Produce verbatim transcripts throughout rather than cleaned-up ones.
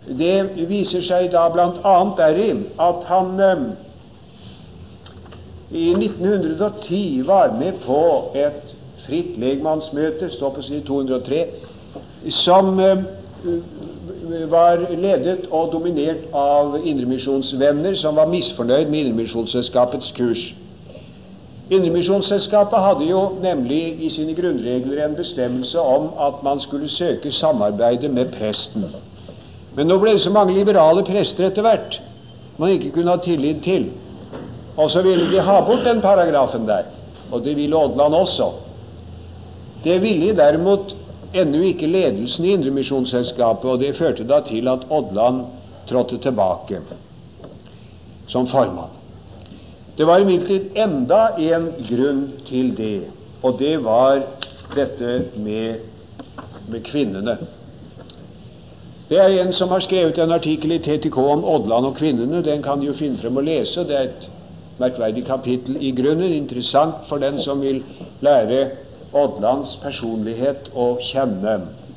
Det viser seg da blant annet deri at han eh, i nitten ti var med på et fritt legmannsmøte, står på side to hundre og tre, som eh, var ledet og dominert av indremisjonsvenner som var misfornøyd med Indremisjonsselskapets kurs. Indremisjonsselskapet hadde jo nemlig i sine grunnregler en bestemmelse om at man skulle søke samarbeide med presten. Men nå ble det så mange liberale prester etter hvert man ikke kunne ha tillit til. Og så ville de ha bort den paragrafen der, og det ville Odland også. Det ville derimot ennå ikke ledelsen i Indremisjonsselskapet, og det førte da til at Odland trådte tilbake som formann. Det var imidlertid enda en grunn til det, og det var dette med, med kvinnene. Det er en som har skrevet en artikkel i T T K om Odland og kvinnene. Den kan de jo finne frem og lese. Det er et merkverdig kapittel i grunnen, interessant for den som vil lære Odlands personlighet å kjenne.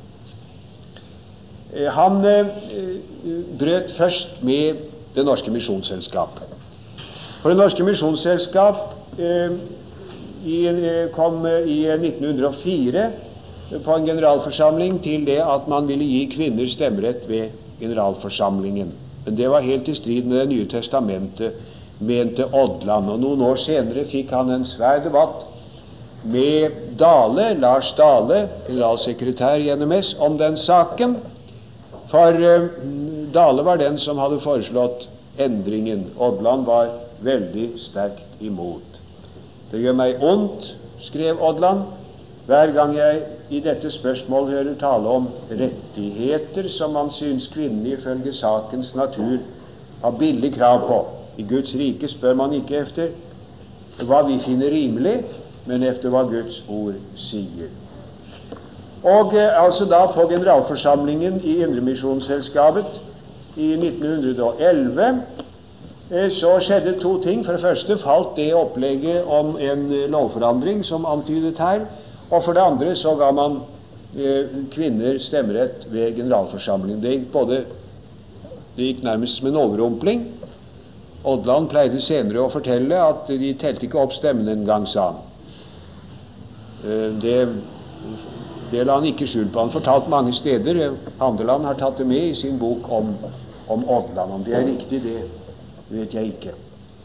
Han eh, brøt først med Det Norske Misjonsselskap. For Det Norske Misjonsselskap eh, i, kom i nitten hundre og fire på en generalforsamling til det at man ville gi kvinner stemmerett ved generalforsamlingen. Men det var helt i strid med Det nye testamentet, mente Odland. Og noen år senere fikk han en svær debatt med Dale, Lars Dale, generalsekretær i N M S, om den saken. For uh, Dale var den som hadde foreslått endringen. Odland var veldig sterkt imot. Det gjør meg ondt, skrev Odland, hver gang jeg i dette spørsmål hører tale om rettigheter som man synes kvinnen ifølge sakens natur har billig krav på. I Guds rike spør man ikke efter hva vi finner rimelig, men efter hva Guds ord sier. Og eh, altså da på generalforsamlingen i Indremisjonsselskapet i nitten elleve eh, så skjedde to ting. For det første falt det opplegget om en eh, lovforandring som antydet her, og for det andre så ga man eh, kvinner stemmerett ved generalforsamlingen. Det gikk, både, det gikk nærmest som en overrumpling. Odland pleide senere å fortelle at de telte ikke opp stemmen en gang, sa han. Eh, det, det la han ikke skjul på. Han fortalt mange steder. Handeland har tatt det med i sin bok om, om Odland. Om det er riktig, det vet jeg ikke.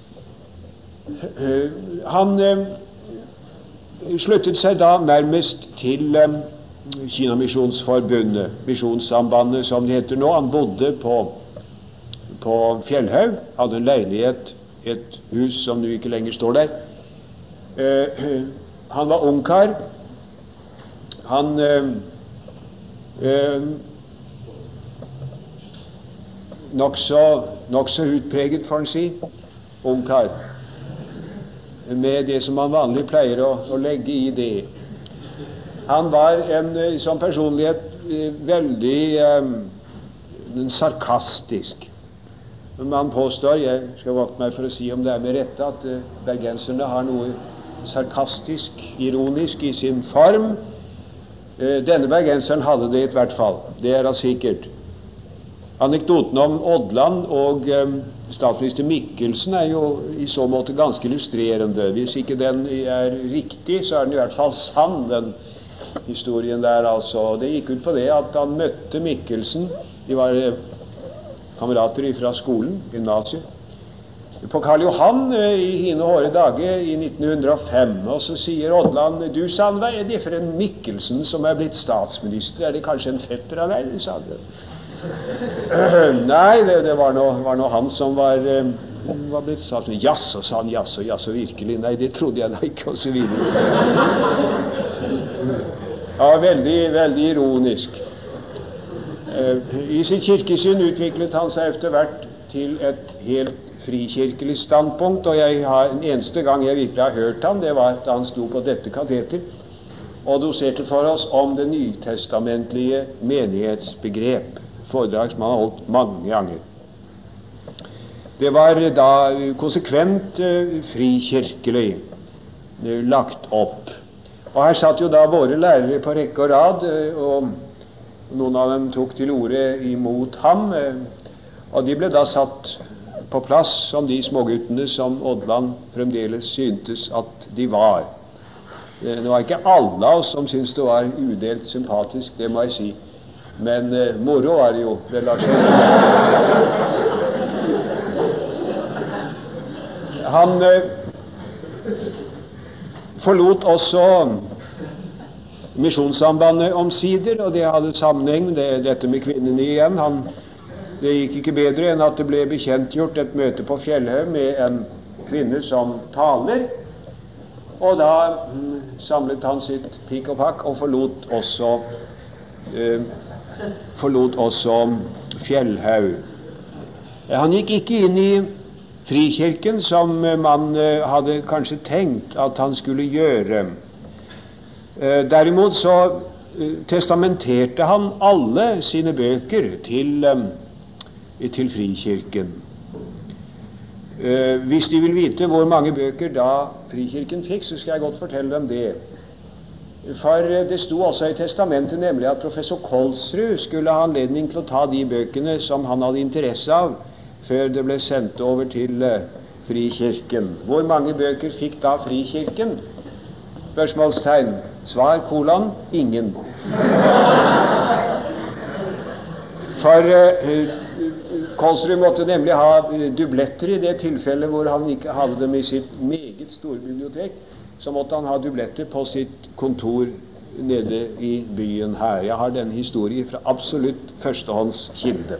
Eh, han eh, sluttet seg da nærmest til um, Kinamisjonsforbundet, Misjonssambandet som det heter nå. Han bodde på, på Fjellhaug, hadde en leilighet, et hus som nå ikke lenger står der. Uh, han var ungkar. Han uh, uh, nokså nok så utpreget, får han si, ungkar, med det som man vanlig pleier å, å legge i det. Han var en, som personlighet veldig um, sarkastisk. Man påstår, jeg skal vokte meg for å si om det er med rette, at uh, bergenserne har noe sarkastisk, ironisk i sin form. Uh, denne bergenseren hadde det i hvert fall. Det er da sikkert. Anekdoten om Odland og um, statsminister Mikkelsen er jo i så måte ganske illustrerende. Hvis ikke den er riktig, så er den i hvert fall sann, den historien der. Altså. Det gikk ut på det at han møtte Mikkelsen. De var eh, kamerater fra skolen, gymnasiet, på Karl Johan eh, i hine hårde dager i nitten hundre og fem. Og så sier Odland, du, sa han, hva er det for en Mikkelsen som er blitt statsminister? Er det kanskje en fetter av deg? Sa han. Nei, det, det var nå han som var, eh, var blitt sagt. Jaså, sa han, jaså, jaså, virkelig. Nei, det trodde jeg da ikke, og så videre. Ja, veldig, veldig ironisk. Eh, I sitt kirkesyn utviklet han seg etter hvert til et helt frikirkelig standpunkt, og jeg har, en eneste gang jeg virkelig har hørt ham, det var da han sto på dette kateter og doserte for oss om det nytestamentlige menighetsbegrep. Foredrag som han har holdt mange ganger. Det var da konsekvent uh, frikirkelig uh, lagt opp. Og her satt jo da våre lærere på rekke og rad, uh, og Noen av dem tok til orde imot ham, og de ble da satt på plass som de småguttene som Odland fremdeles syntes at de var. Det var ikke alle av oss som syntes det var udelt sympatisk, det må jeg si, men eh, moro var det jo, det lar seg Han eh, forlot også Misjonssambandet omsider, og det hadde sammenheng med det, dette med kvinnene igjen. Han, det gikk ikke bedre enn at det ble bekjentgjort et møte på Fjellhaug med en kvinne som taler, og da mm, samlet han sitt pikk og pakk og forlot også eh, forlot også Fjellhaug. Han gikk ikke inn i Frikirken som man eh, hadde kanskje tenkt at han skulle gjøre. Derimot så testamenterte han alle sine bøker til, til Frikirken. Hvis de vil vite hvor mange bøker da Frikirken fikk, så skal jeg godt fortelle dem det. For det sto også i testamentet nemlig at professor Kolsrud skulle ha anledning til å ta de bøkene som han hadde interesse av, før det ble sendt over til Frikirken. Hvor mange bøker fikk da Frikirken? Spørsmålstegn. Svar kolon ingen. For uh, Kolsrud måtte nemlig ha uh, dubletter i det tilfellet hvor han ikke hadde dem i sitt meget store bibliotek. Så måtte han ha dubletter på sitt kontor nede i byen her. Jeg har denne historien fra absolutt førstehånds kilde.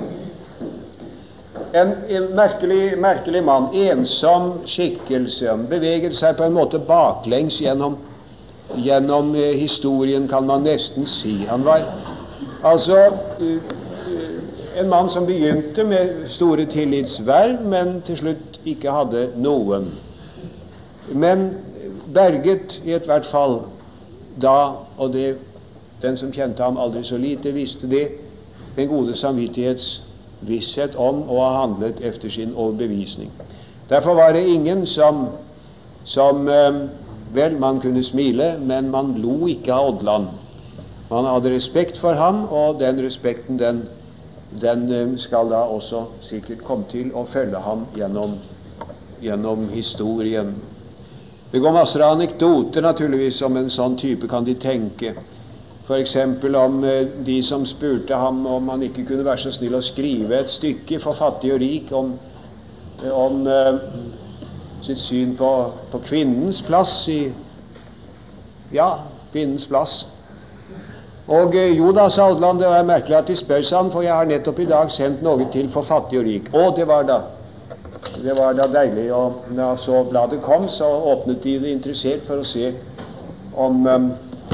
En, en merkelig, merkelig mann, ensom skikkelse, beveget seg på en måte baklengs gjennom Gjennom eh, historien, kan man nesten si. Han var altså uh, en mann som begynte med store tillitsverv, men til slutt ikke hadde noen. Men berget i et hvert fall da, og det, den som kjente ham aldri så lite, visste det, den gode samvittighetsvisshet om å ha handlet efter sin overbevisning. Derfor var det ingen som, som uh, Vel, man kunne smile, men man lo ikke av Odland. Man hadde respekt for ham, og den respekten den, den skal da også sikkert komme til å følge ham gjennom, gjennom historien. Det går masser av anekdoter naturligvis om en sånn type, kan de tenke. For eksempel om eh, de som spurte ham om han ikke kunne være så snill å skrive et stykke for fattig og rik om, om eh, sitt syn på, på kvinnens plass i ja, kvinnens plass. Og eh, jo da, sa Odland, det er merkelig at de spør seg ham, for jeg har nettopp i dag sendt noe til for fattig og rik. Å, det var da det var da deilig. Og da så bladet kom, så åpnet de det interessert for å se om um,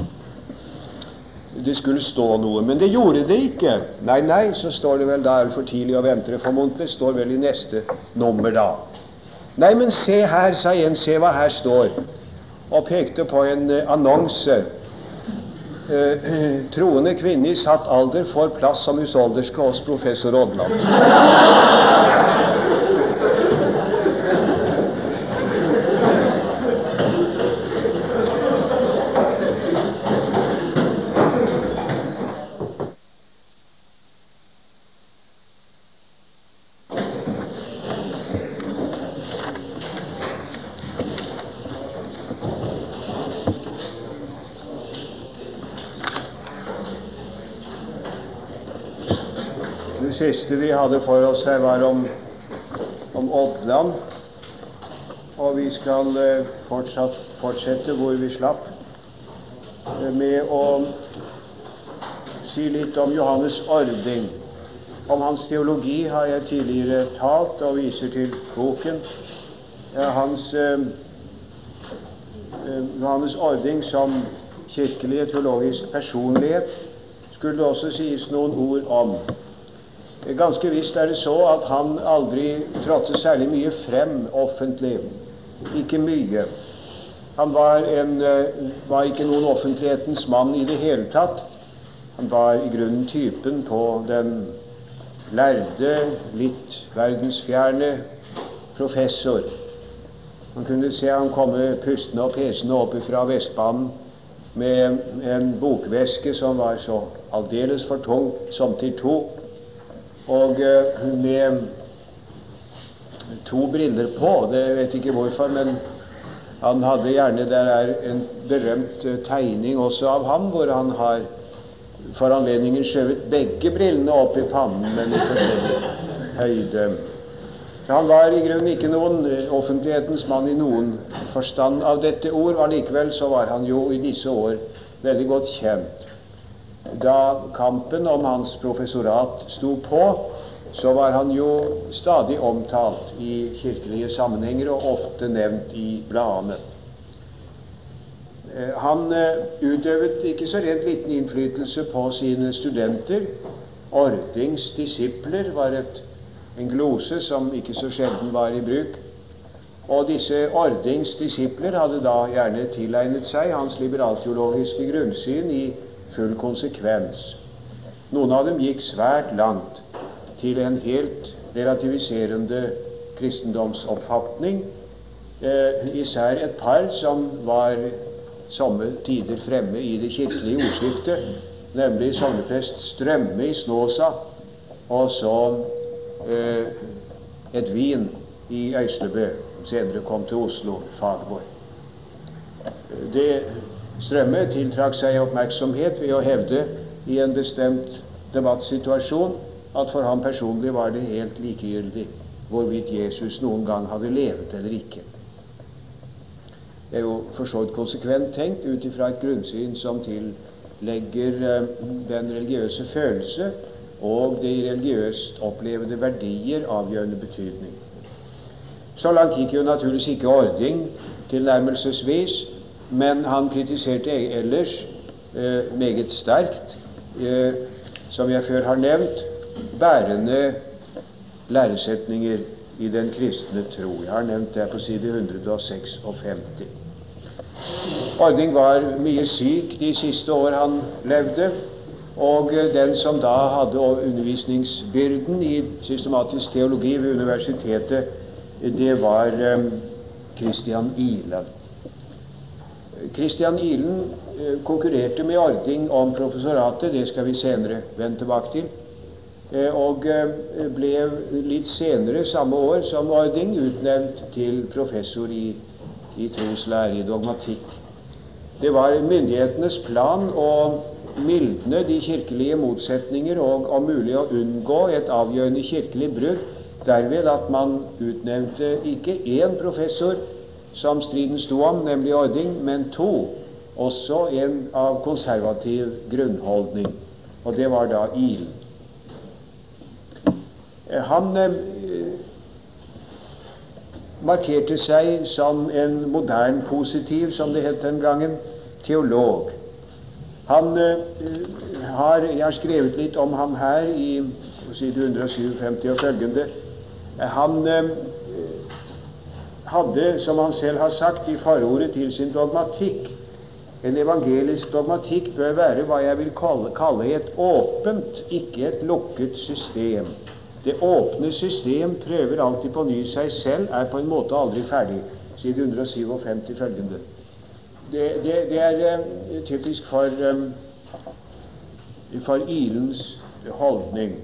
det skulle stå noe. Men det gjorde det ikke. Nei, nei, så står det vel da, er det for tidlig å vente det, formodentlig står vel i neste nummer da. Nei, men se her, sa en, se hva her står, og pekte på en uh, annonse. Uh, troende kvinne i satt alder får plass som husholderske hos professor Odland. Det siste vi hadde for oss her var om, om Odland, og vi skal eh, fortsatt, fortsette hvor vi slapp, eh, med å si litt om Johannes Ording. Om hans teologi har jeg tidligere talt og viser til boken. Eh, hans eh, eh, Johannes Ording som kirkelig teologisk personlighet skulle det også sies noen ord om. Ganske visst er det så at han aldri trådte særlig mye frem offentlig. Ikke mye. Han var, en, var ikke noen offentlighetens mann i det hele tatt. Han var i grunnen typen på den lærde, litt verdensfjerne professor. Man kunne se han komme pustende og pesende oppe fra Vestbanen med en bokveske som var så aldeles for tung som til to, og eh, med to briller på. Det vet ikke hvorfor, men han hadde gjerne, der er en berømt eh, tegning også av ham, hvor han har for anledningen skjøvet begge brillene opp i pannen, men i forskjellig høyde. Han var i grunnen ikke noen offentlighetens mann i noen forstand av dette ord, og likevel så var han jo i disse år veldig godt kjent. Da kampen om hans professorat sto på, så var han jo stadig omtalt i kirkelige sammenhenger og ofte nevnt i bladene. Han utøvet ikke så rent liten innflytelse på sine studenter. Ordings disipler var et, en glose som ikke så sjelden var i bruk, og disse Ordings disipler hadde da gjerne tilegnet seg hans liberalteologiske grunnsyn i full konsekvens. Noen av dem gikk svært langt til en helt relativiserende kristendomsoppfatning, eh, især et par som var somme tider fremme i det kirkelige ordskiftet, nemlig sogneprest Strømme i Snåsa, og så eh, et vin i Øyslebø, senere kom til Oslo, Fagerborg. Det Strømme tiltrakk seg oppmerksomhet ved å hevde i en bestemt debattsituasjon at for ham personlig var det helt likegyldig hvorvidt Jesus noen gang hadde levet eller ikke. Det er jo for så vidt konsekvent tenkt ut ifra et grunnsyn som tillegger eh, den religiøse følelse og de religiøst opplevede verdier avgjørende betydning. Så langt gikk jo naturligvis ikke Ording tilnærmelsesvis, men han kritiserte ellers eh, meget sterkt, eh, som jeg før har nevnt, bærende læresetninger i den kristne tro. Jeg har nevnt det på side et hundre seksogfemti. Ording var mye syk de siste år han levde, og den som da hadde undervisningsbyrden i systematisk teologi ved universitetet, det var um, Christian Ihlen. Christian Ihlen uh, konkurrerte med Ording om professoratet, det skal vi senere vende tilbake til, uh, og uh, ble litt senere samme år som Ording utnevnt til professor i, i troslære, i dogmatikk. Det var myndighetenes plan å mildne de kirkelige motsetninger og om mulig å unngå et avgjørende kirkelig brudd, derved at man utnevnte ikke én professor som striden sto om, nemlig Ording, men to, også en av konservativ grunnholdning, og det var da Ihlen. Han eh, markerte seg som en modern positiv, som det het den gangen, teolog. Han uh, har, jeg har skrevet litt om ham her i side et hundre syvogfemti og følgende. Han uh, hadde, som han selv har sagt i forordet til sin dogmatikk, en evangelisk dogmatikk bør være hva jeg vil kalle, kalle et åpent, ikke et lukket system. Det åpne system prøver alltid på ny seg selv, er på en måte aldri ferdig. Side et hundre syvogfemti følgende. Det, det, det er uh, typisk for, um, for Ihlens holdning.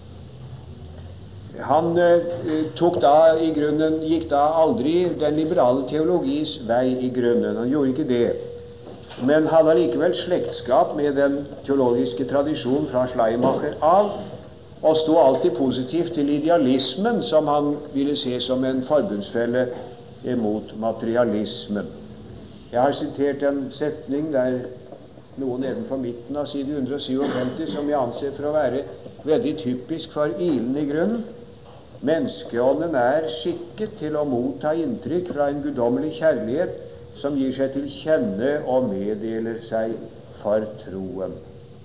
Han uh, tok da i grunnen, gikk da aldri den liberale teologis vei i grunnen. Han gjorde ikke det. Men han har likevel slektskap med den teologiske tradisjonen fra Schleiermacher av, og sto alltid positivt til idealismen, som han ville se som en forbundsfelle mot materialismen. Jeg har sitert en setning der noe nedenfor midten av side et hundre syvogfemti som jeg anser for å være veldig typisk for Ihlen i grunnen. Menneskeånden er skikket til å motta inntrykk fra en guddommelig kjærlighet som gir seg til kjenne og meddeler seg for troen.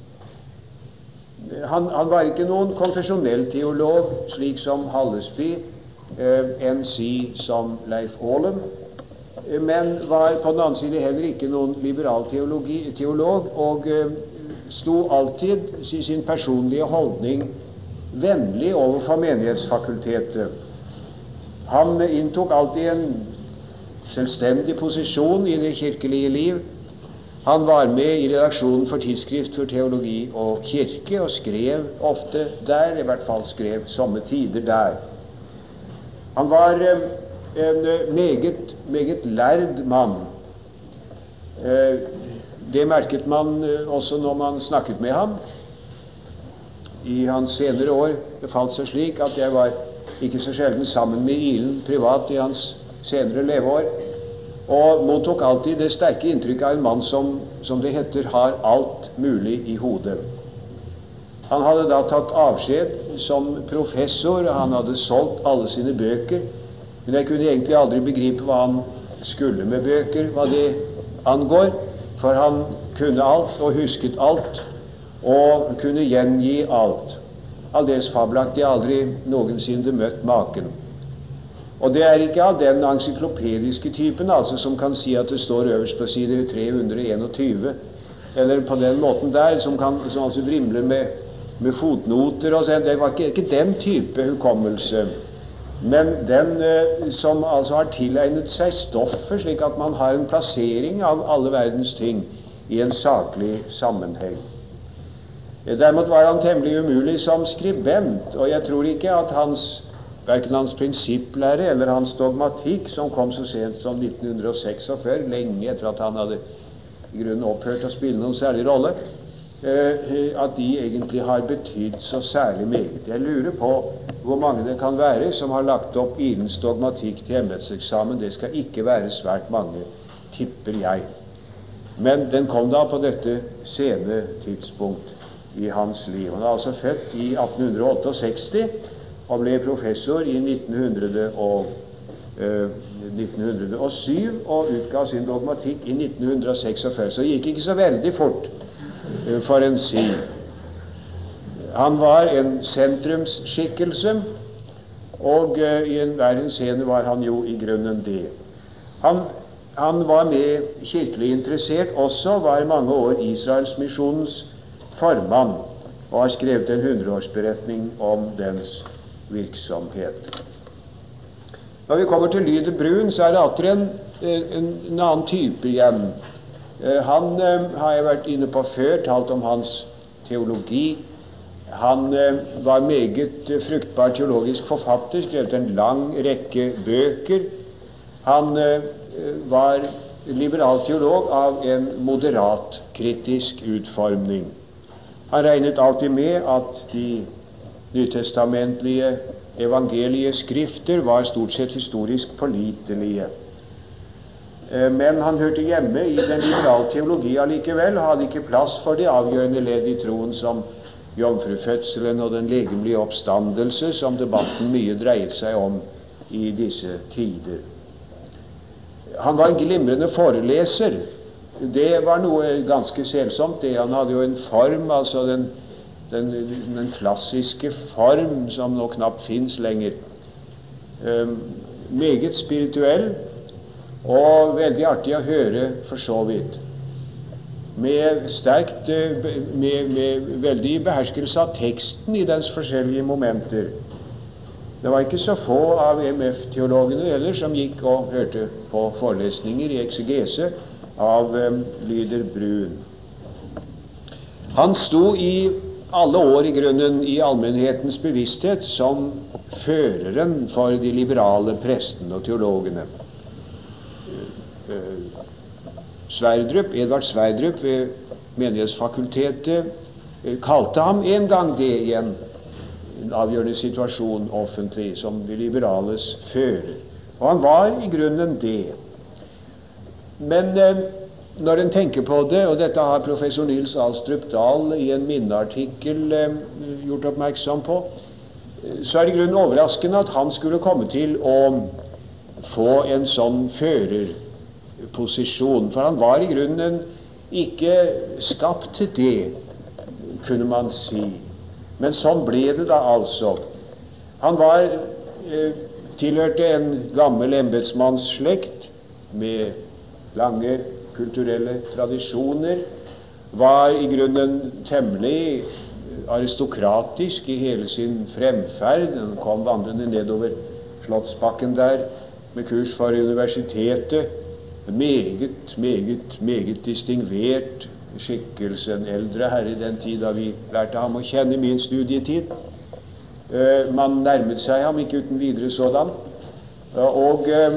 Han, han var ikke noen konfesjonell teolog, slik som Hallesby, eh, enn si som Leif Aalen, men var på den annen side heller ikke noen liberal teologi, teolog, og eh, sto alltid i sin personlige holdning vennlig overfor menighetsfakultetet. Han inntok alltid en selvstendig posisjon i det kirkelige liv, Han var med i redaksjonen for Tidsskrift for teologi og kirke, og skrev ofte der, i hvert fall skrev somme tider der. Han var eh, en meget, meget lærd mann. Eh, det merket man eh, også når man snakket med ham. I hans senere år befalt seg slik at jeg var ikke så sjelden sammen med Ilen privat i hans senere leveår, og mottok alltid det sterke inntrykk av en mann som, som det heter, har alt mulig i hodet. Han hadde da tatt avskjed som professor, og han hadde solgt alle sine bøker, men jeg kunne egentlig aldri begripe hva han skulle med bøker, hva det angår, for han kunne alt og husket alt, og kunne gjengi alt. Aldeles fabelaktig, aldri noensinne møtt maken. Og det er ikke av den encyklopediske typen, altså som kan si at det står øverst på side tre hundre enogtyve, eller på den måten der, som, kan, som altså vrimler med, med fotnoter og sånt. Det var ikke, ikke den type hukommelse, men den eh, som altså har tilegnet seg stoffet, slik at man har en plassering av alle verdens ting i en saklig sammenheng. Derimot var han temmelig umulig som skribent, og jeg tror ikke at hans, hverken hans prinsipplære eller hans dogmatikk, som kom så sent som nitten seksogfyrre, lenge etter at han hadde i grunnen opphørt å spille noen særlig rolle, at de egentlig har betydd så særlig meget. Jeg lurer på hvor mange det kan være som har lagt opp Ilens dogmatikk til embetseksamen. Det skal ikke være svært mange, tipper jeg. Men den kom da på dette sene tidspunkt i hans liv. Han er altså født i atten sekstiåtte og ble professor i nitten null syv og utgav sin dogmatikk i nitten seksogfyrre. Så det gikk ikke så veldig fort, for en si. Han var en sentrumsskikkelse, og uh, i enhver henseende var han jo i grunnen det. Han, han var med kirkelig interessert også, var mange år Israels misjonens formann, og har skrevet en hundreårsberetning om dens virksomhet. Når vi kommer til Lyder Brun, så er det atter en, en, en annen type igjen. Han eh, har jeg vært inne på før, talt om hans teologi. Han eh, var meget eh, fruktbar teologisk forfatter, skrevet en lang rekke bøker. Han eh, var liberal teolog av en moderat kritisk utformning. Han regnet alltid med at de nytestamentlige evangelieskrifter var stort sett historisk pålitelige. Men han hørte hjemme i den liberale teologi allikevel, og hadde ikke plass for det avgjørende ledd i troen som jomfrufødselen og den legemlige oppstandelse, som debatten mye dreiet seg om i disse tider. Han var en glimrende foreleser. Det var noe ganske selsomt. Det, han hadde jo en form, altså den, den, den klassiske form, som nå knapt finnes lenger. Um, meget spirituell, og veldig artig å høre for så vidt. Med sterkt, med, med veldig beherskelse av teksten i dens forskjellige momenter. Det var ikke så få av M F-teologene heller som gikk og hørte på forelesninger i eksegese av um, Lyder Brun. Han sto i alle år i grunnen i allmennhetens bevissthet som føreren for de liberale prestene og teologene. Sverdrup, Edvard Sverdrup ved Menighetsfakultetet kalte ham en gang det i en avgjørende situasjon offentlig som de liberales fører. Og han var i grunnen det. Men eh, når en tenker på det, og dette har professor Nils Alstrup Dahl i en minneartikkel eh, gjort oppmerksom på, så er det i grunnen overraskende at han skulle komme til å få en sånn førerposisjon, for han var i grunnen ikke skapt til det, kunne man si. Men sånn ble det da altså. Han var, eh, tilhørte en gammel embetsmannsslekt med lange kulturelle tradisjoner, var i grunnen temmelig aristokratisk i hele sin fremferd. Han kom vandrende nedover Slottsbakken der med kurs for universitetet, meget, meget, meget distingvert skikkelse, en eldre herre i den tid da vi lærte ham å kjenne i min studietid. Uh, man nærmet seg ham ikke uten videre sådan. Uh, og uh,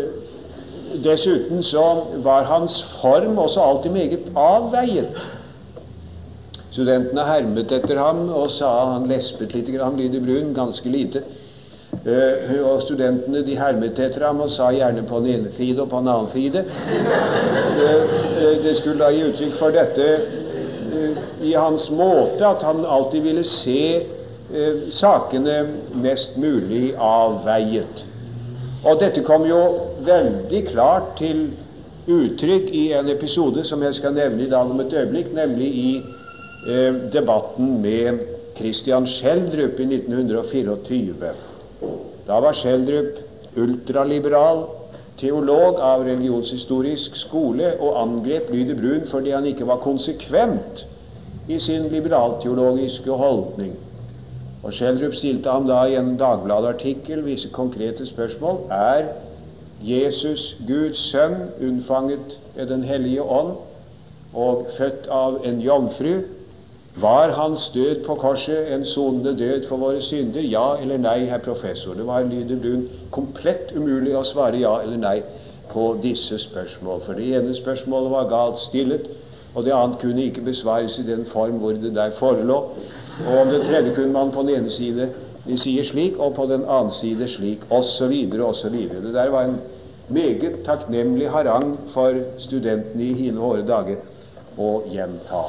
dessuten så var hans form også alltid meget avveiet. Studentene hermet etter ham og sa han lespet litt, han lyder brun, ganske lite. Uh, og studentene de hermet etter ham og sa gjerne på den ene side og på den annen side. Uh, uh, det skulle da gi uttrykk for dette uh, i hans måte, at han alltid ville se uh, sakene mest mulig avveiet. Og dette kom jo veldig klart til uttrykk i en episode som jeg skal nevne i dag om et øyeblikk, nemlig i uh, debatten med Christian Schjelderup i nitten fireogtyve. Da var Schjelderup ultraliberal teolog av religionshistorisk skole og angrep Lyder Brun fordi han ikke var konsekvent i sin liberalteologiske holdning. Og Schjelderup stilte ham da i en Dagbladet-artikkel visse konkrete spørsmål. Er Jesus Guds sønn, unnfanget av Den hellige ånd og født av en jomfru? Var hans død på korset en sonende død for våre synder? Ja eller nei, herr professor? Det var Lyder Brun komplett umulig å svare ja eller nei på disse spørsmål. For det ene spørsmålet var galt stillet, og det annet kunne ikke besvares i den form hvor det der forelå. Og om det tredje kunne man på den ene side de sier slik, og på den annen side slik, osv., osv. Det der var en meget takknemlig harang for studentene i hine hårde dager å gjenta.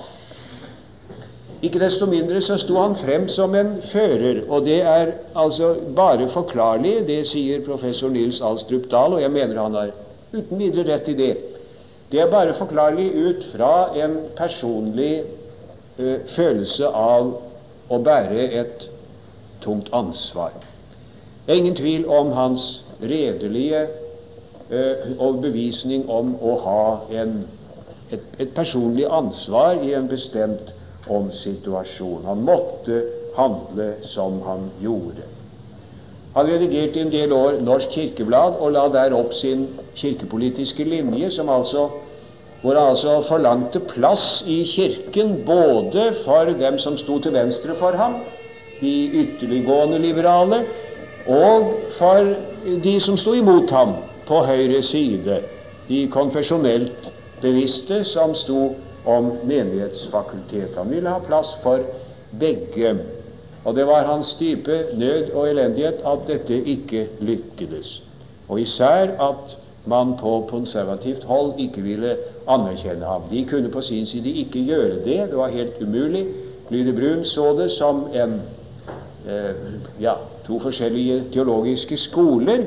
Ikke desto mindre så sto han frem som en fører, og det er altså bare forklarlig, det sier professor Nils Alstrup Dahl, og jeg mener han har uten videre rett i det. Det er bare forklarlig ut fra en personlig uh, følelse av å bære et tungt ansvar. Det er ingen tvil om hans redelige uh, overbevisning om å ha en, et, et personlig ansvar i en bestemt om situasjon. Han måtte handle som han gjorde. Han redigerte i en del år Norsk Kirkeblad og la der opp sin kirkepolitiske linje, som altså, hvor han altså forlangte plass i kirken både for dem som sto til venstre for ham, de ytterliggående liberale, og for de som sto imot ham på høyre side, de konfesjonelt bevisste som sto om menighetsfakultet. Han ville ha plass for begge, og det var hans dype nød og elendighet at dette ikke lykkedes, og især at man på konservativt hold ikke ville anerkjenne ham. De kunne på sin side ikke gjøre det, det var helt umulig. Lyder Brun så det som en eh, ja, to forskjellige teologiske skoler,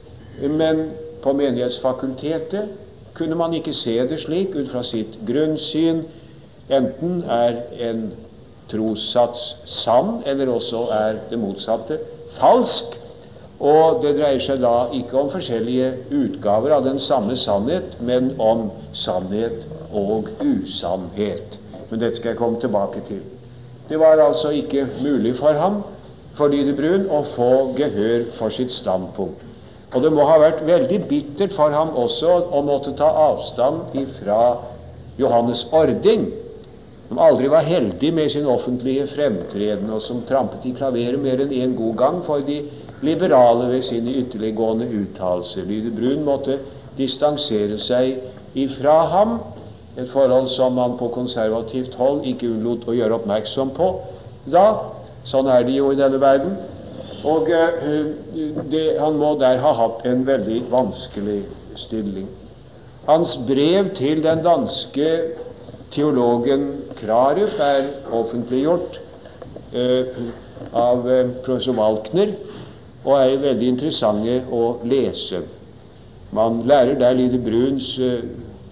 men på menighetsfakultetet kunne man ikke se det slik ut fra sitt grunnsyn. Enten er en trossats sann, eller også er det motsatte falsk. Og det dreier seg da ikke om forskjellige utgaver av den samme sannhet, men om sannhet og usannhet. Men dette skal jeg komme tilbake til. Det var altså ikke mulig for ham, for Lyder Brun, å få gehør for sitt standpunkt. Og det må ha vært veldig bittert for ham også å måtte ta avstand ifra Johannes Ording, som aldri var heldig med sin offentlige fremtreden, og som trampet i klaveret mer enn en god gang for de liberale ved sine ytterliggående uttalelser. Lyder Brun måtte distansere seg ifra ham, et forhold som man på konservativt hold ikke unnlot å gjøre oppmerksom på da. Sånn er det jo i denne verden. Og uh, det, han må der ha hatt en veldig vanskelig stilling. Hans brev til den danske teologen Krarup er offentliggjort uh, av uh, professor Walkner, og er veldig interessante å lese. Man lærer der Lyder Bruns uh,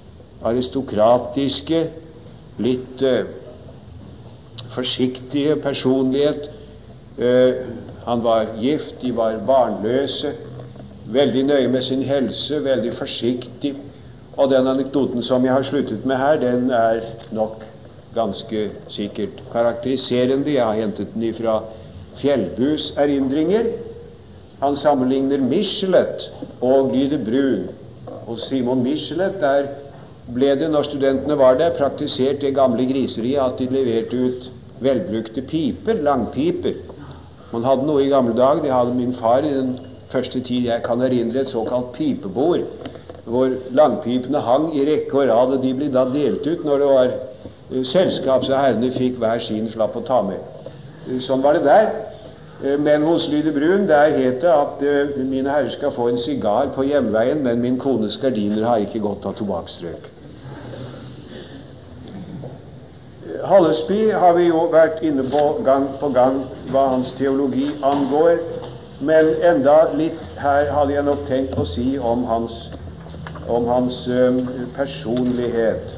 aristokratiske, litt uh, forsiktige personlighet. Uh, Han var gift, de var barnløse, veldig nøye med sin helse, veldig forsiktig. Og den anekdoten som jeg har sluttet med her, den er nok ganske sikkert karakteriserende. Jeg har hentet den fra Fjellbus erindringer. Han sammenligner Michelet og Lyder Brun hos Simon Michelet, der ble det, når studentene var der, praktisert det gamle griseriet at de leverte ut velbrukte piper, langpiper. Man hadde noe i gamle dager, det hadde min far i den første tid jeg kan erindre, et såkalt pipebord, hvor langpipene hang i rekke og rad, og de ble da delt ut når det var uh, selskap, så herrene fikk hver sin slapp å ta med. Uh, sånn var det der. Uh, men hos Lyde Brun, der het det at uh, mine herrer skal få en sigar på hjemveien, men min kones gardiner har ikke godt av tobakksrøk. Hallesby har vi jo vært inne på gang på gang hva hans teologi angår, men enda litt her hadde jeg nok tenkt å si om hans, om hans um, personlighet.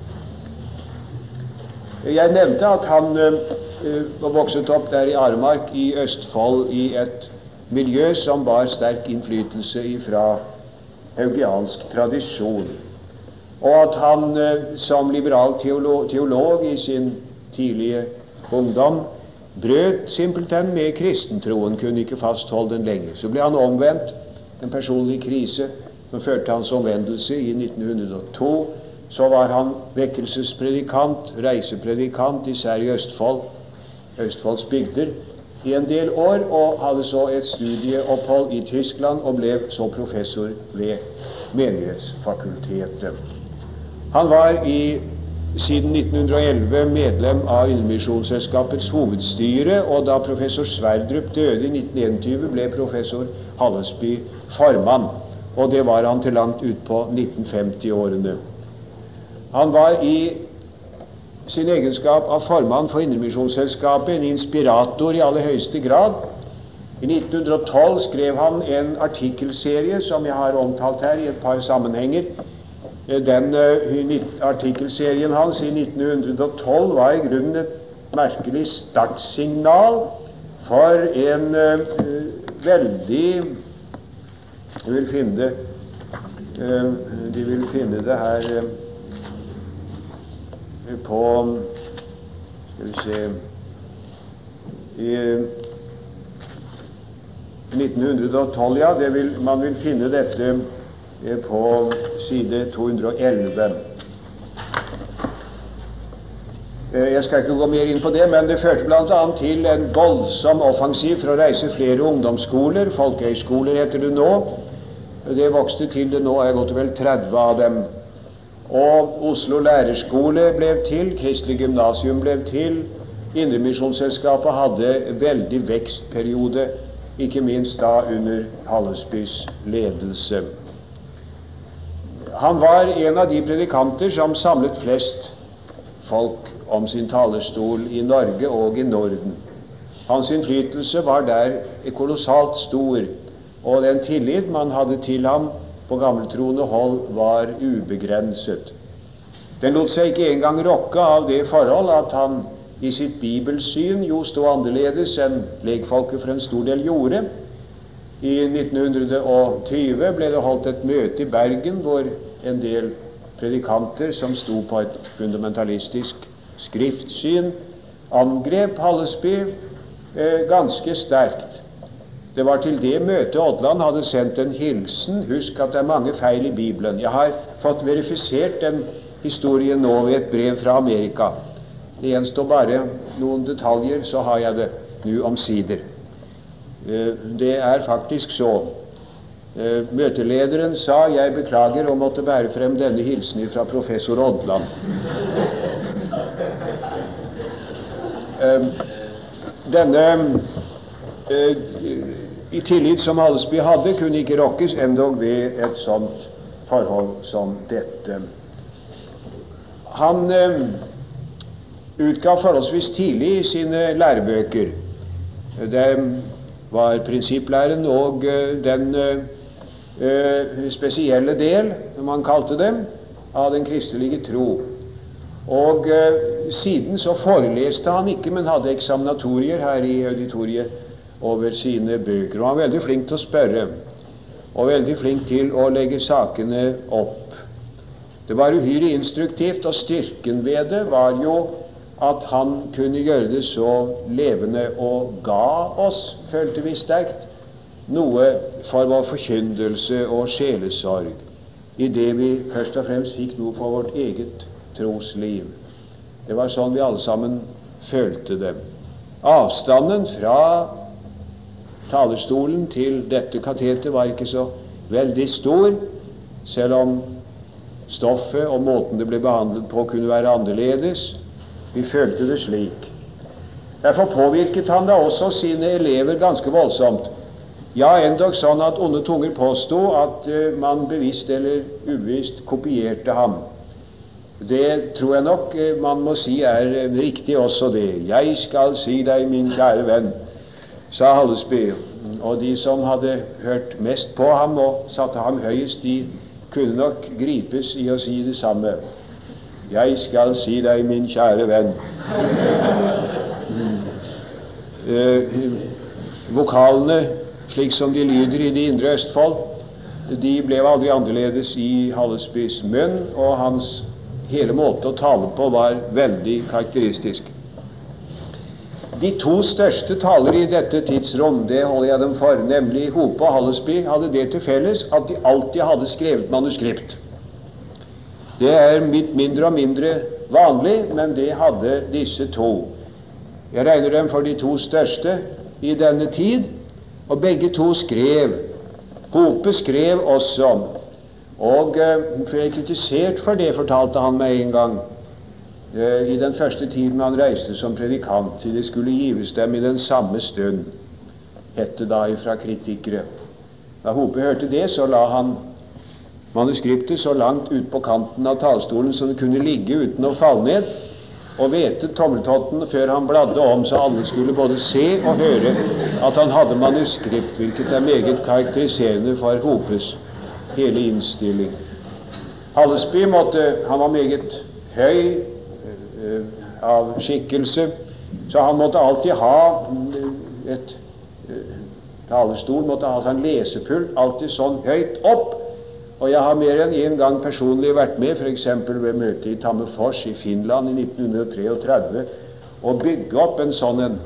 Jeg nevnte at han uh, var vokset opp der i Aremark i Østfold i et miljø som bar sterk innflytelse fra haugiansk tradisjon, og at han eh, som liberal teolog, teolog i sin tidlige ungdom brøt simpelthen med kristentroen, kunne ikke fastholde den lenger. Så ble han omvendt, en personlig krise som førte hans omvendelse i nitten hundre og to. Så var han vekkelsespredikant, reisepredikant, især i Østfold, Østfolds bygder, i en del år, og hadde så et studieopphold i Tyskland og ble så professor ved Menighetsfakultetet. Han var i, siden nitten hundre og elleve medlem av Indremisjonsselskapets hovedstyre, og da professor Sverdrup døde i nitten enogtyve, ble professor Hallesby formann, og det var han til langt ut på nitten femti-årene. Han var i sin egenskap av formann for Indremisjonsselskapet en inspirator i aller høyeste grad. I nitten hundre og tolv skrev han en artikkelserie som jeg har omtalt her i et par sammenhenger. Den uh, artikkelserien hans i nitten hundre og tolv var i grunnen et merkelig startsignal for en uh, veldig Du vil finne det uh, De vil finne det her uh, på Skal vi se i uh, nitten hundre og tolv, ja, det vil, man vil finne dette på side to hundre og elleve. Jeg skal ikke gå mer inn på det, men det førte blant annet til en voldsom offensiv for å reise flere ungdomsskoler, folkehøyskoler heter det nå. Det vokste til det nå er godt og vel tretti av dem. Og Oslo lærerskole ble til, Kristelig gymnasium ble til, Indremisjonsselskapet hadde veldig vekstperiode, ikke minst da under Hallesbys ledelse. Han var en av de predikanter som samlet flest folk om sin talerstol i Norge og i Norden. Hans innflytelse var der kolossalt stor, og den tillit man hadde til ham på gammeltroende hold var ubegrenset. Den lot seg ikke engang rokke av det forhold at han i sitt bibelsyn jo stod annerledes enn legfolket for en stor del gjorde. I nitten hundre og tyve ble det holdt et møte i Bergen hvor en del predikanter som sto på et fundamentalistisk skriftsyn angrep Hallesby eh, ganske sterkt. Det var til det møtet Odland hadde sendt en hilsen. Husk at det er mange feil i Bibelen. Jeg har fått verifisert den historien nå ved et brev fra Amerika. Det gjenstår bare noen detaljer, så har jeg det nå omsider. Det er faktisk så. Møtelederen sa: «Jeg beklager å måtte bære frem denne hilsen fra professor Odland.» Denne i tillit som Hallesby hadde, kunne ikke rokkes endog ved et sånt forhold som dette. Han utgav forholdsvis tidlig sine lærebøker. Det var prinsipplæren og den uh, spesielle del, som han kalte dem, av den kristelige tro. Og uh, siden så foreleste han ikke, men hadde eksaminatorier her i auditoriet over sine bøker. Og han var veldig flink til å spørre, og veldig flink til å legge sakene opp. Det var uhyre instruktivt, og styrken ved det var jo at han kunne gjøre det så levende og ga oss, følte vi sterkt, noe for vår forkyndelse og sjelesorg. i det vi først og fremst fikk noe for vårt eget trosliv. Det var sånn vi alle sammen følte det. Avstanden fra talerstolen til dette katetet var ikke så veldig stor, selv om stoffet og måten det ble behandlet på kunne være annerledes. Vi følte det slik. Derfor påvirket han da også sine elever ganske voldsomt. Ja, endog sånn at onde tunger påstod at uh, man bevisst eller ubevisst kopierte ham. Det tror jeg nok uh, man må si er uh, riktig også det. «Jeg skal si deg, min kjære venn», sa Hallesby, og de som hadde hørt mest på ham og satte ham høyest, de kunne nok gripes i å si det samme. «Jeg skal si deg, min kjære venn». uh, vokalene, slik som de lyder i det indre Østfold, de ble aldri annerledes i Hallesbys munn, og hans hele måte å tale på var veldig karakteristisk. De to største talere i dette tidsrom, det holder jeg dem for, nemlig Hope og Hallesby, hadde det til felles at de alltid hadde skrevet manuskript. Det er mindre og mindre vanlig, men det hadde disse to. Jeg regner dem for de to største i denne tid, og begge to skrev. Hope skrev også, og uh, ble kritisert for det, fortalte han meg en gang, uh, i den første tiden han reiste som predikant. Det skulle gives dem i den samme stund, hette da ifra kritikere. Da Hope hørte det, så la han manuskriptet så langt ut på kanten av talerstolen som det kunne ligge uten å falle ned, og vetet tommeltotten før han bladde om, så alle skulle både se og høre at han hadde manuskript, hvilket er meget karakteriserende for Hopes hele innstilling. Hallesby måtte, han var meget høy uh, av skikkelse, så han måtte alltid ha et uh, talerstol, måtte ha en lesepult, alltid sånn høyt opp. Og jeg har mer enn en gang personlig vært med, for eksempel ved møtet i Tammerfors i Finland i nitten trettini, og bygge opp en sånn en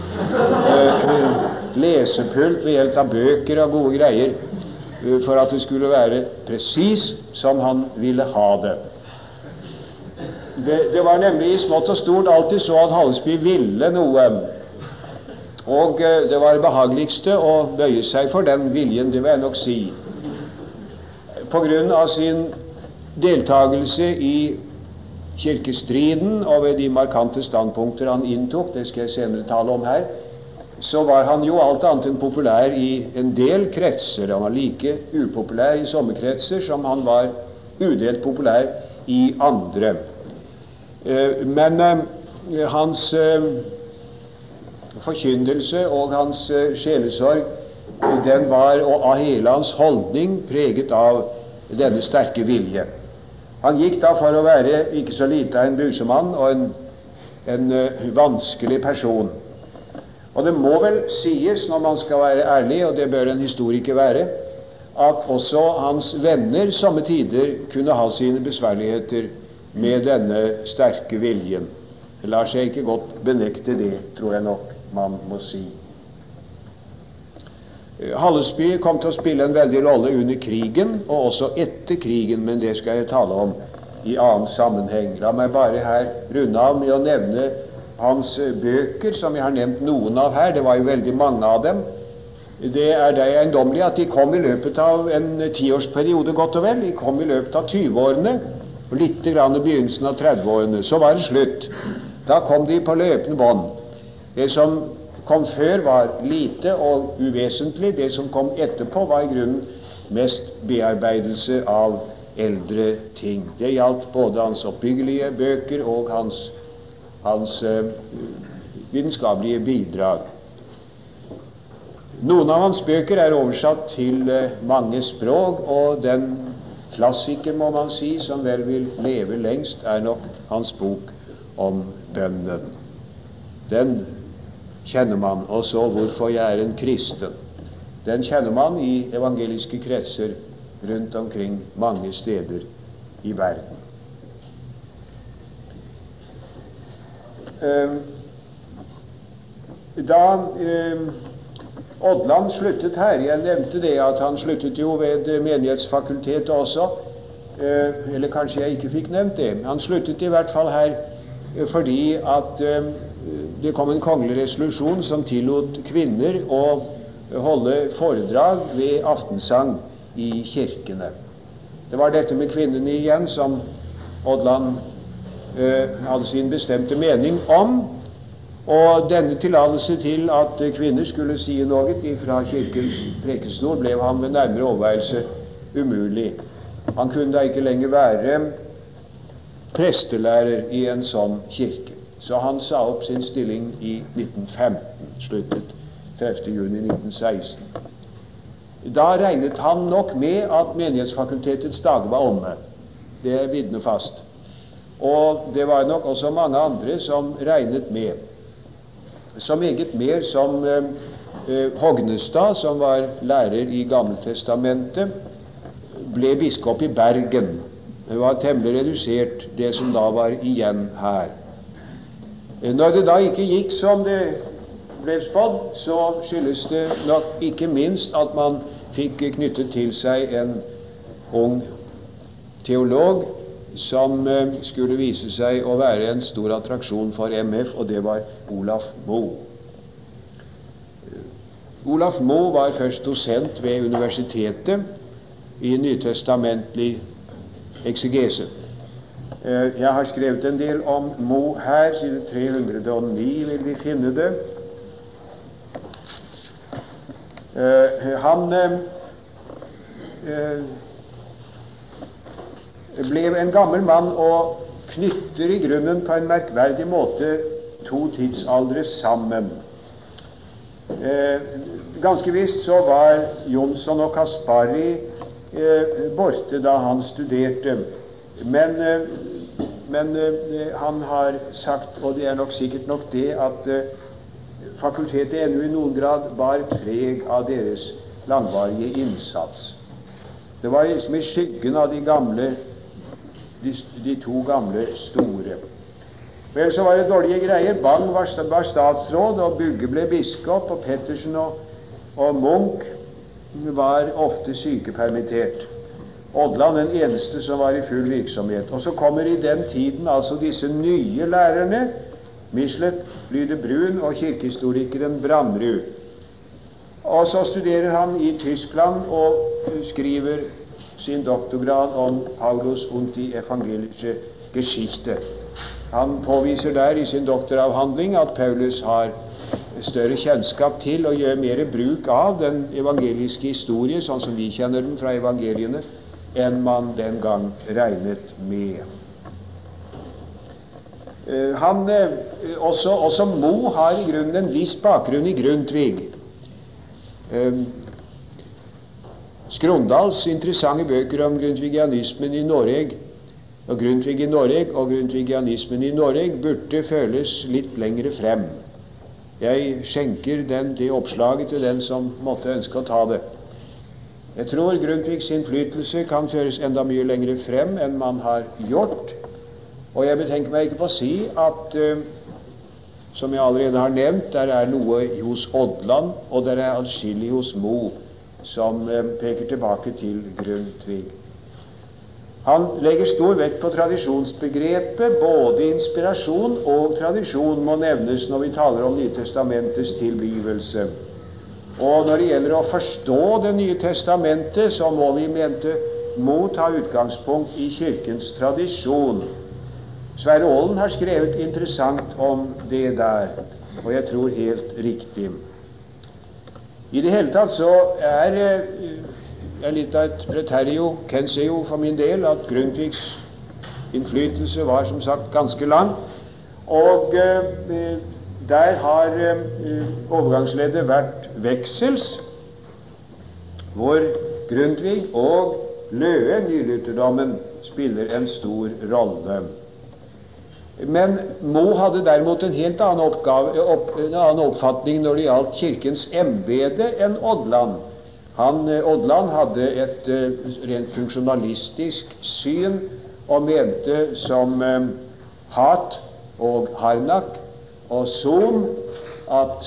uh, lesepult ved hjelp av bøker og gode greier, uh, for at det skulle være presis som han ville ha det. det. Det var nemlig i smått og stort alltid så at Hallesby ville noe, og uh, det var det behageligste å bøye seg for den viljen, det vil jeg nok si. På grunn av sin deltagelse i kirkestriden og ved de markante standpunkter han inntok, det skal jeg senere tale om her, så var han jo alt annet enn populær i en del kretser. Han var like upopulær i sommerkretser som han var udelt populær i andre. Men hans forkynnelse og hans sjelesorg, den var av hele hans holdning preget av denne sterke vilje. Han gikk da for å være ikke så lite av en busemann og en, en uh, vanskelig person. Og det må vel sies, når man skal være ærlig, og det bør en historiker være, at også hans venner somme tider kunne ha sine besværligheter med denne sterke viljen. Det lar seg ikke godt benekte det, tror jeg nok man må si. Hallesby kom til å spille en veldig rolle under krigen, og også etter krigen, men det skal jeg tale om i annen sammenheng. La meg bare her runde av med å nevne hans bøker, som jeg har nevnt noen av her. Det var jo veldig mange av dem. Det er det eiendommelige at de kom i løpet av en tiårsperiode godt og vel. De kom i løpet av tyve-årene, og litt grann i begynnelsen av tretti-årene. Så var det slutt. Da kom de på løpende bånd. Det som kom før var lite og uvesentlig. Det som kom etterpå var i grunnen mest bearbeidelse av eldre ting. Det gjaldt både hans oppbyggelige bøker og hans, hans uh, vitenskapelige bidrag. Noen av hans bøker er oversatt til uh, mange språk, og den klassiker, må man si, som vel vil leve lengst, er nok hans bok om bønnen. Den kjenner man, og så hvorfor jeg er en kristen. Den kjenner man i evangeliske kretser rundt omkring mange steder i verden. Uh, da uh, Odland sluttet her, jeg nevnte det at han sluttet jo ved menighetsfakultetet også, eh, eller kanskje jeg ikke fikk nevnt det. Han sluttet i hvert fall her eh, fordi at eh, det kom en kongelig resolusjon som tillot kvinner å holde foredrag ved aftensang i kirkene. Det var dette med kvinnene igjen som Odland eh, hadde sin bestemte mening om, og denne tillatelse til at kvinner skulle si noe fra kirkens prekestol ble ham ved nærmere overveielse umulig. Han kunne da ikke lenger være prestelærer i en sånn kirke. Så han sa opp sin stilling i nitten femten, sluttet tredivte juni nitten seksten. Da regnet han nok med at menighetsfakultetets dager var omme. Det er vidnefast. Og det var nok også mange andre som regnet med. Så meget mer som eh, Hognestad, som var lærer i Gammeltestamentet, ble biskop i Bergen. Det var temmelig redusert, det som da var igjen her. Når det da ikke gikk som det ble spådd, så skyldes det nok ikke minst at man fikk knyttet til seg en ung teolog som eh, skulle vise seg å være en stor attraksjon for M F, og det var Olaf Moe. Olaf Moe var først dosent ved universitetet i nytestamentlig eksegese. Eh, jeg har skrevet en del om Moe her, side tre hundre og ni vil vi finne det. Eh, han eh, ble en gammel mann og knytter i grunnen på en merkverdig måte to tidsaldre sammen. Eh, ganske visst så var Jonsson og Kaspari eh, borte da han studerte, men, eh, men eh, han har sagt, og det er nok sikkert nok det, at eh, fakultetet ennå i noen grad bar preg av deres langvarige innsats. Det var liksom i skyggen av de gamle, de, de to gamle store. Vel, så var det dårlige greier. Bang var, var statsråd, og Bugge ble biskop, og Pettersen og, og Munch var ofte sykepermittert. Odland den eneste som var i full virksomhet. Og så kommer i den tiden altså disse nye lærerne, Michelet, Lyde Brun og kirkehistorikeren Brandrud. Og så studerer han i Tyskland og skriver sin doktorgrad om Paulus und die evangelische Geschichte. Han påviser der i sin doktoravhandling at Paulus har større kjennskap til å gjøre mer bruk av den evangeliske historie, sånn som vi kjenner den fra evangeliene, enn man den gang regnet med. Uh, han, uh, også, også Moe har i grunnen en viss bakgrunn i Grundtvig. Uh, Skrondals interessante bøker om grundtvigianismen i Norge og Grundtvig i Norge og grundtvigianismen i Norge burde føles litt lengre frem. Jeg skjenker den, det oppslaget til den som måtte ønske å ta det. Jeg tror Grundtvigs innflytelse kan føres enda mye lengre frem enn man har gjort, og jeg betenker meg ikke på å si at uh, som jeg allerede har nevnt, der er noe hos Odland, og der er adskillig hos Moe som uh, peker tilbake til Grundtvig. Han legger stor vekt på tradisjonsbegrepet. Både inspirasjon og tradisjon må nevnes når vi taler om Nytestamentets tilblivelse. Og når det gjelder å forstå Det nye testamentet, så må vi mente Moe ta utgangspunkt i kirkens tradisjon. Sverre Aalen har skrevet interessant om det der, og jeg tror helt riktig. I det hele tatt så er det er litt av et preterio censeo for min del at Grundtvigs innflytelse var som sagt ganske lang, og eh, der har eh, overgangsleddet vært Veksels, hvor Grundtvig og Løe, nylutherdommen, spiller en stor rolle. Men Moe hadde derimot en helt annen, oppgave, opp, en annen oppfatning når det gjaldt kirkens embete enn Odland. Han, Odland hadde et uh, rent funksjonalistisk syn og mente som uh, Hart og Harnack og Sohn at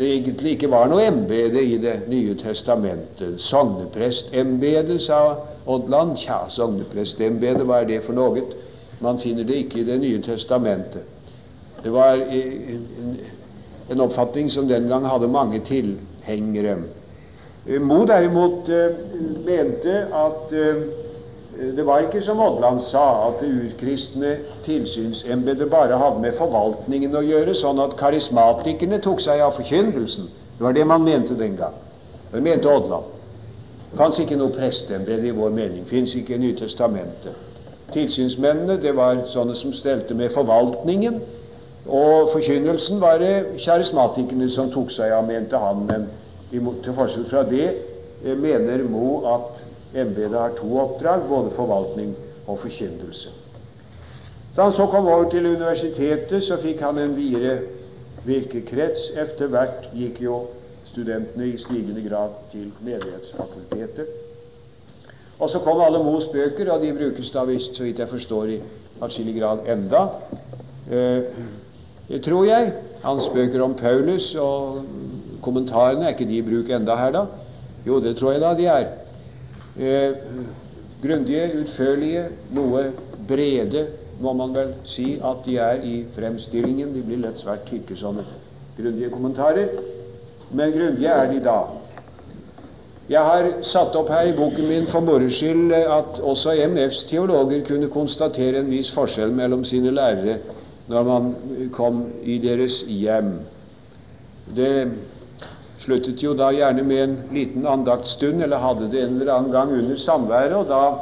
det egentlig ikke var noe embede i Det nye testamentet. Sogneprestembede, sa Odland. Tja, sogneprestembede, hva er det for noe? Man finner det ikke i Det nye testamentet. Det var en, en oppfatning som den gang hadde mange tilhengere. Mo derimot eh, mente at eh, det var ikke som Odland sa, at det urkristne tilsynsembedet bare hadde med forvaltningen å gjøre, sånn at karismatikerne tok seg av forkynnelsen. Det var det man mente den gang. Det mente Odland. Det fanns ikke noe prestembede i vår mening. Det finnes ikke i Nytestamentet. Tilsynsmennene, det var sånne som stelte med forvaltningen, og forkynnelsen var det karismatikerne som tok seg av, mente han. Men til forskjell fra det eh, mener Mo at embedet har to oppdrag, både forvaltning og forkynnelse. Da han så kom over til universitetet, så fikk han en videre virkekrets. Etter hvert gikk jo studentene i stigende grad til menighetsfakultetet. Og så kom alle Mos bøker, og de brukes da visst, så vidt jeg forstår, i atskillig grad enda. Eh, tror jeg. Hans bøker om Paulus og kommentarene, er ikke de i bruk enda her da? Jo, det tror jeg da de er. Eh, grundige, utførlige, noe brede, må man vel si at de er i fremstillingen. De blir lett svært tykke, sånne grundige kommentarer, men grundige er de da. Jeg har satt opp her i boken min for moro skyld at også M Fs teologer kunne konstatere en viss forskjell mellom sine lærere når man kom i deres hjem. Det sluttet jo da gjerne med en liten andaktsstund, eller hadde det en eller annen gang under samværet, og da,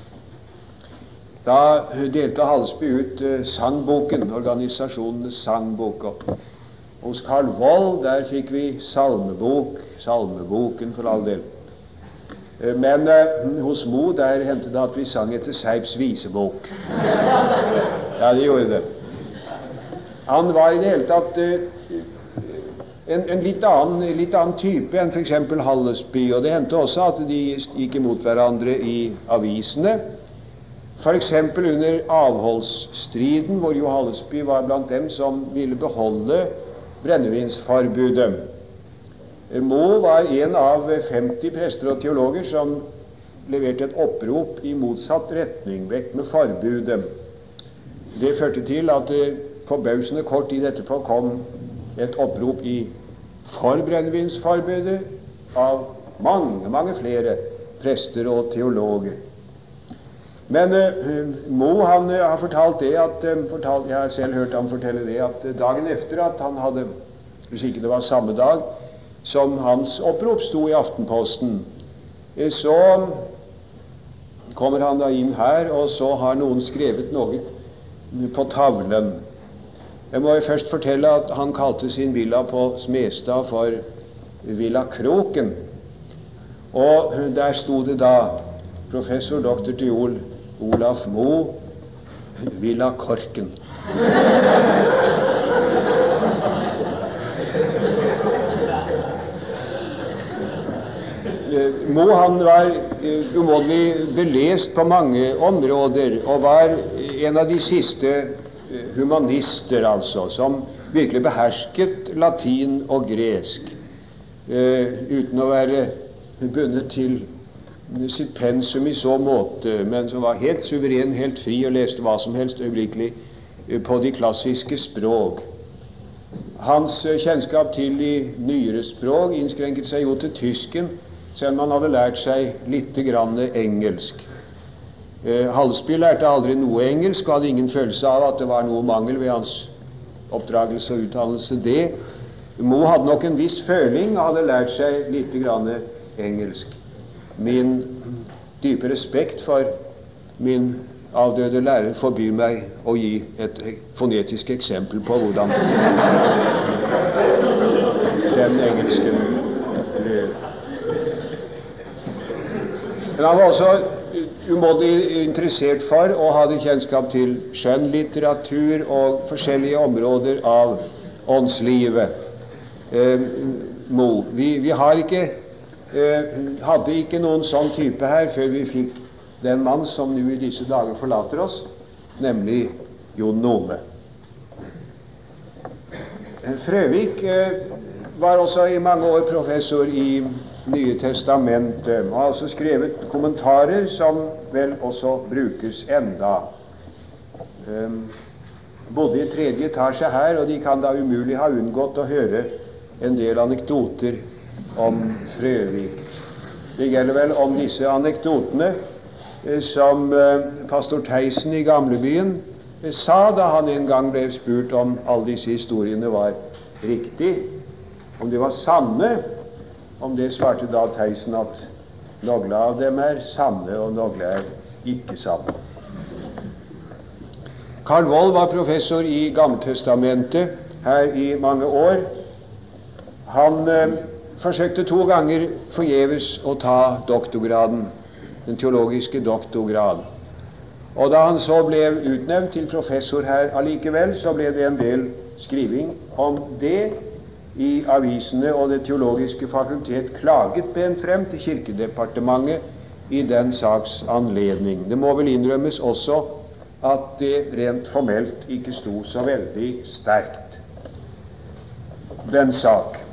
da delte Halsby ut eh, sangboken, organisasjonenes sangbok. Og hos Karl Woll, der fikk vi salmebok, salmeboken for all del. Eh, men eh, hos Mo, der hendte det at vi sang etter Seips visebok. Ja, det gjorde det. Han var i det hele tatt eh, En, en litt, annen, litt annen type enn for eksempel Hallesby, og det hendte også at de gikk imot hverandre i avisene. For eksempel under avholdsstriden, hvor jo Hallesby var blant dem som ville beholde brennevinsforbudet. Mo var en av femti prester og teologer som leverte et opprop i motsatt retning, vekk med forbudet. Det førte til at det forbausende kort tid etterpå kom et opprop i for brennevinsforbudet av mange, mange flere prester og teologer. Men uh, Mo han uh, har fortalt det at uh, fortalt, jeg har selv hørt ham fortelle det at uh, dagen efter at han hadde, hvis ikke det var samme dag som hans opprop sto i Aftenposten, uh, så kommer han da inn her, og så har noen skrevet noe på tavlen. Jeg må jo først fortelle at han kalte sin villa på Smestad for Villa Kroken. Og der sto det da professor doktor teol Olaf Mo, Villa Korken. Mo han var umåtelig belest på mange områder, og var en av de siste humanister, altså, som virkelig behersket latin og gresk, eh, uten å være bundet til sitt pensum i så måte, men som var helt suveren, helt fri og leste hva som helst øyeblikkelig eh, på de klassiske språk. Hans eh, kjennskap til de nyere språk innskrenket seg jo til tysken, selv om han hadde lært seg litt grann engelsk. Eh, Halsby lærte aldri noe engelsk og hadde ingen følelse av at det var noe mangel ved hans oppdragelse og utdannelse. Det Mo hadde nok en viss føling og hadde lært seg litt grann engelsk. Min dype respekt for min avdøde lærer forbyr meg å gi et fonetisk eksempel på hvordan den engelsken ble. Men han var også umåtelig interessert for og hadde kjennskap til skjønnlitteratur og forskjellige områder av åndslivet. Eh, Mo. Vi, vi har ikke, eh, hadde ikke noen sånn type her før vi fikk den mann som nå i disse dager forlater oss, nemlig Jon Nome. Frøvik eh, var også i mange år professor i Nye Testamentet, og har altså skrevet kommentarer som vel også brukes enda. Um, bodde i tredje etasje her, og de kan da umulig ha unngått å høre en del anekdoter om Frøvik. Det gjelder vel om disse anekdotene eh, som eh, pastor Theisen i Gamlebyen eh, sa da han en gang ble spurt om alle disse historiene var riktig, om de var sanne. Om det svarte da Theisen at noen av dem er sanne, og noen er ikke sanne. Karl Woll var professor i Gammeltestamentet her i mange år. Han eh, forsøkte to ganger forgjeves å ta doktorgraden, den teologiske doktorgrad. Og da han så ble utnevnt til professor her allikevel, så ble det en del skriving om det i avisene, og Det teologiske fakultet klaget bent frem til Kirkedepartementet i den saks anledning. Det må vel innrømmes også at det rent formelt ikke sto så veldig sterkt, den sak.